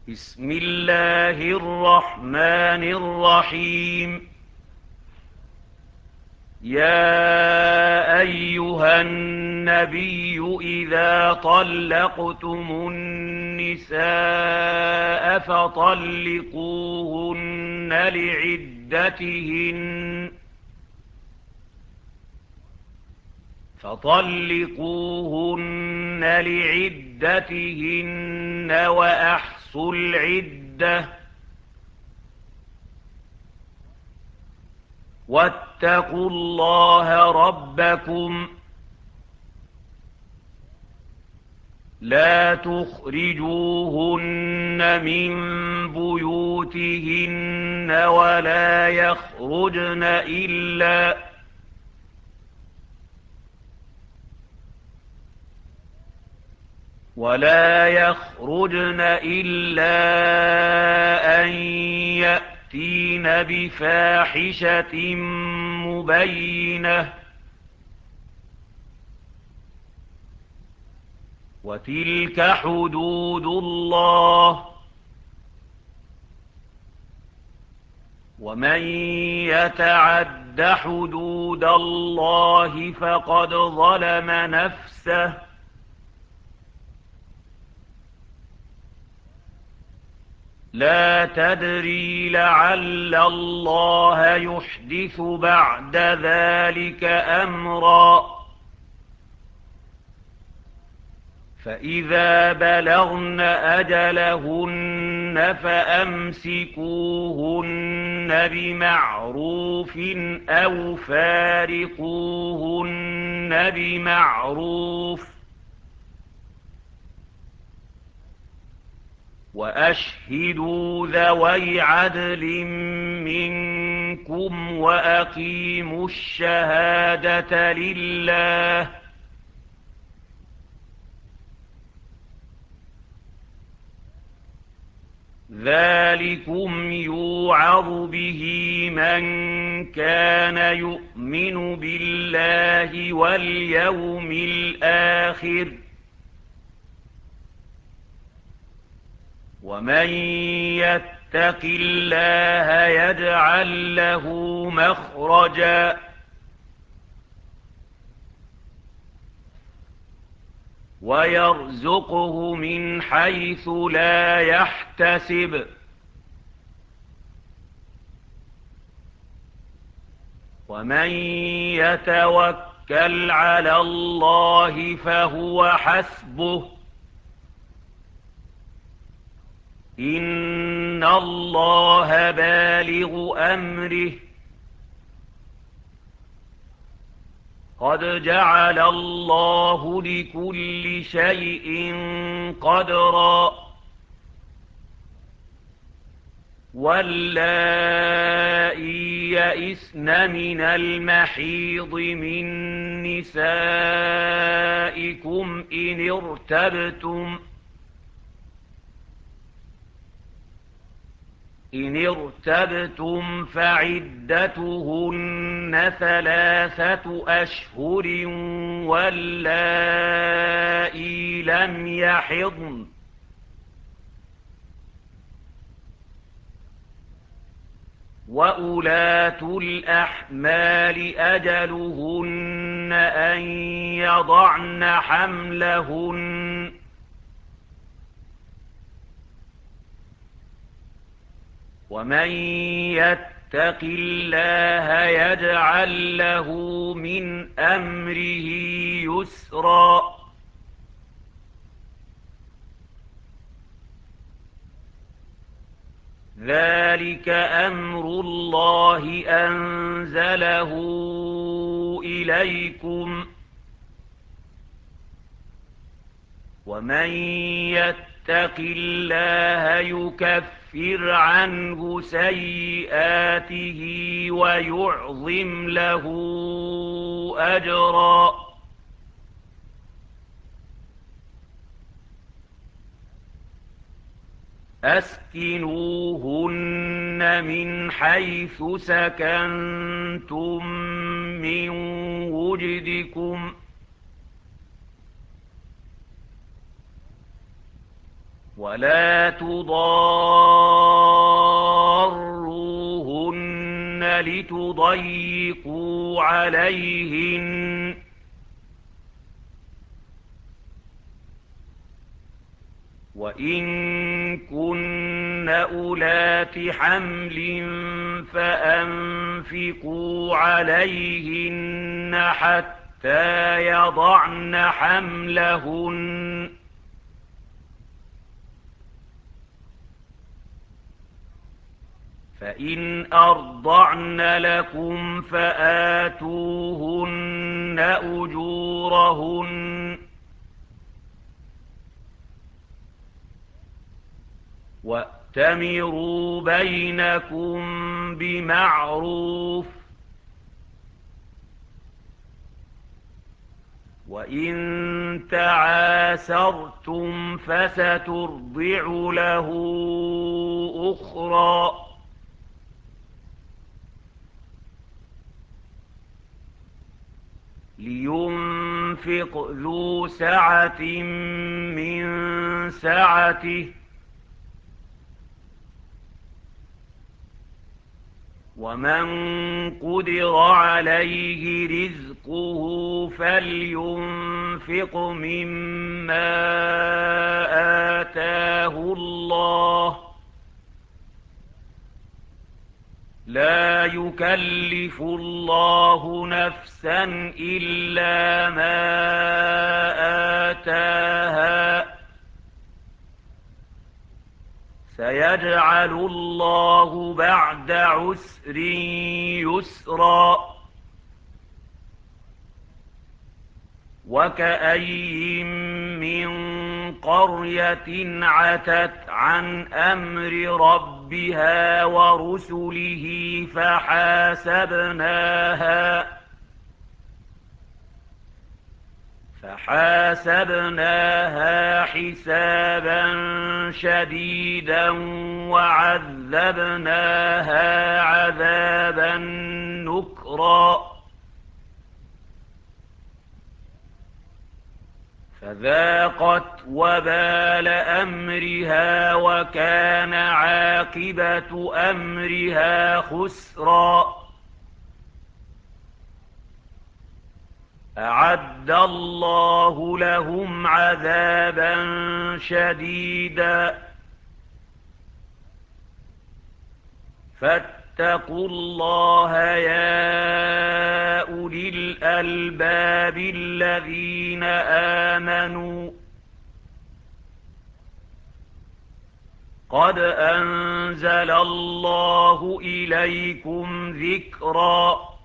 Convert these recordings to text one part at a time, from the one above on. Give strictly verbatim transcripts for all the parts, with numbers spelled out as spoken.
بسم الله الرحمن الرحيم. يا أيها النبي إذا طلقتم النساء فطلقوهن لعدتهن فطلقوهن لعدتهن وأحصوا العدة واتقوا الله ربكم لا تخرجوهن من بيوتهن ولا يخرجن إلا ولا يخرجن إلا أن يأتين بفاحشة مبينة وتلك حدود الله ومن يتعد حدود الله فقد ظلم نفسه لا تدري لعل الله يحدث بعد ذلك أمرا فإذا بلغن أجلهن فأمسكوهن بمعروف أو فارقوهن بمعروف وأشهدوا ذوي عدل منكم وأقيموا الشهادة لله ذلكم يوعظ به من كان يؤمن بالله واليوم الآخر ومن يتق الله يجعل له مخرجا ويرزقه من حيث لا يحتسب ومن يتوكل على الله فهو حسبه إن الله بالغ أمره قد جعل الله لكل شيء قدرا واللائي يئسن من المحيض من نسائكم إن ارتبتم إن ارتبتم فعدتهن ثلاثة أشهر واللائي لم يحضن وأولاة الأحمال أجلهن أن يضعن حملهن ومن يتق الله يجعل له من أمره يسرا ذلك أمر الله أنزله إليكم ومن يتق الله يكفر عنه سيئاته ويعظم له أجرا أسكنوهن من حيث سكنتم من وجدكم ولا تضاروهن لتضيقوا عليهن وإن كن أولات حمل فأنفقوا عليهن حتى يضعن حملهن فإن أرضعن لكم فآتوهن أجورهن وَأْتَمِرُوا بَيْنَكُم بِمَعْرُوفٍ ۖ وَإِن تَعَاسَرْتُمْ فَسَتُرْضِعُ لَهُ أُخْرَىٰ لِيُنفِقْ ذُو سَعَةٍ مِّن سَعَتِهِ ۖ وَمَن قُدِرَ عَلَيْهِ رِزْقُهُ فَلْيُنفِقْ مِمَّا آتَاهُ اللَّهُ ۚ لَا يُكَلِّفُ اللَّهُ نَفْسًا إِلَّا مَا آتَاهَا ۚ سيجعل الله بعد عسر يسرا وكأي من قرية عتت عن أمر ربها ورسله فحاسبناها فحاسبناها حسابا شديدا وعذبناها عذابا نكرا فذاقت وبال أمرها وكان عاقبة أمرها خسرا أعد الله لهم عذابا شديدا فاتقوا الله يا أولي الألباب الذين آمنوا قد أنزل الله إليكم ذكرا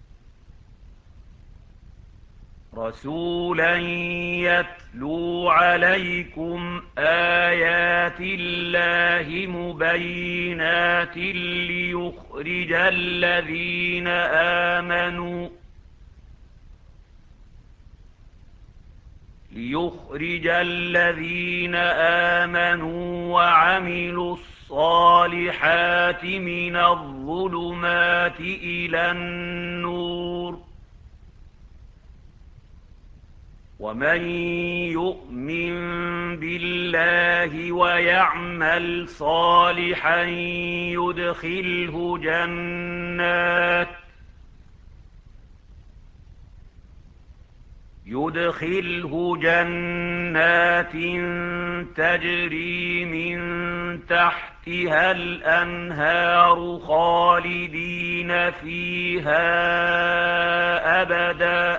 رسولا يتلو عليكم آيات الله مبينات ليخرج الذين آمنوا ليخرج الذين آمنوا وعملوا الصالحات من الظلمات إلى النور ومن يؤمن بالله ويعمل صالحا يدخله جنات يدخله جنات تجري من تحتها الأنهار خالدين فيها أبدا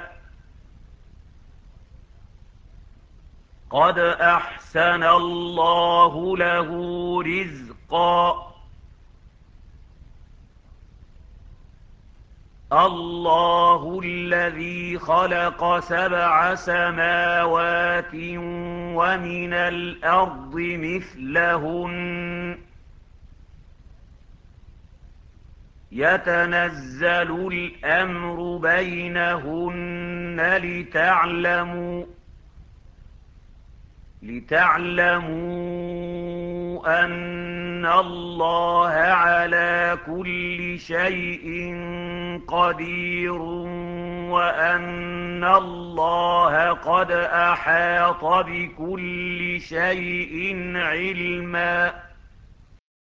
قد أحسن الله له رزقا الله الذي خلق سبع سماوات ومن الأرض مثلهن يتنزل الأمر بينهن لتعلموا لتعلموا أن الله على كل شيء قدير وأن الله قد أحاط بكل شيء علما